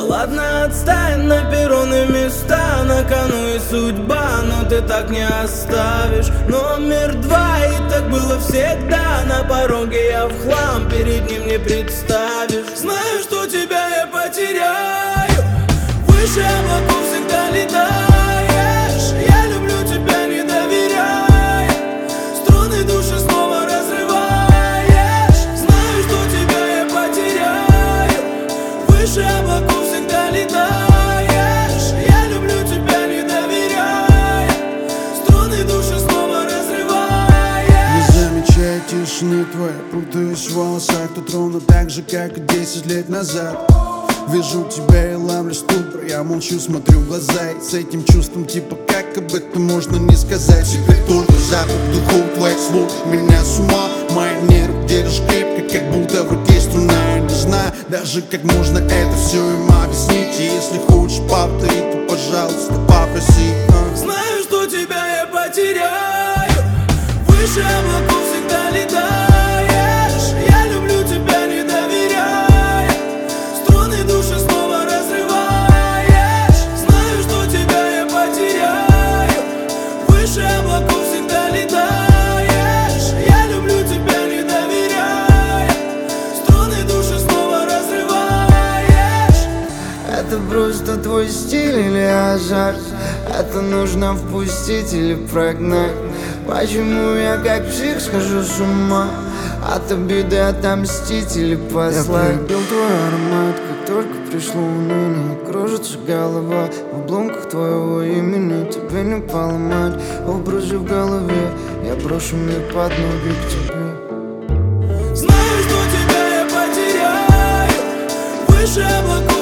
ладно, отстань, на перроны места, на кону и судьба, но ты так не оставишь. Номер 2, и так было всегда, на пороге я в хлам, перед ним не представишь. Знаю, что тебя я потеряю, выше облаков всегда летаешь. Я люблю тебя, не доверяя, струны души снова разрываешь. Знаю, что тебя я потеряю, выше облаков всегда летаешь. Я люблю тебя, не доверяя, струны души снова разрываешь. Не замечая тишины твоей, путаюсь в волосах. Тут ровно так же, как и 10 лет назад. Вижу тебя и ловлю ступор, я молчу, смотрю в глаза. И с этим чувством типа как об этом можно не сказать. Теперь только запах духов твоих слов меня с ума. Мои нервы держишь крепко, как будто в руке струна. Я не знаю даже как можно это все им объяснить. И если хочешь повторить, то пожалуйста попроси. Знаю, что тебя я потеряю, выше облаков всегда летаешь. Я люблю тебя, не доверяя, струны души снова разрываешь. Знаю, что тебя я потеряю, выше облаков всегда летаешь. Я люблю тебя, не доверяя, струны души снова разрываешь. Это просто твой стиль или азарт? Это нужно впустить или прогнать? Почему я как псих схожу с ума? От обиды отомстить или послать? Я полюбил твой аромат, как только пришло уныние. Кружится голова в обломках твоего имени. Тебе не поломать образы в голове. Я брошу мир под ноги к тебе. Знаю, что тебя я потеряю, выше облаков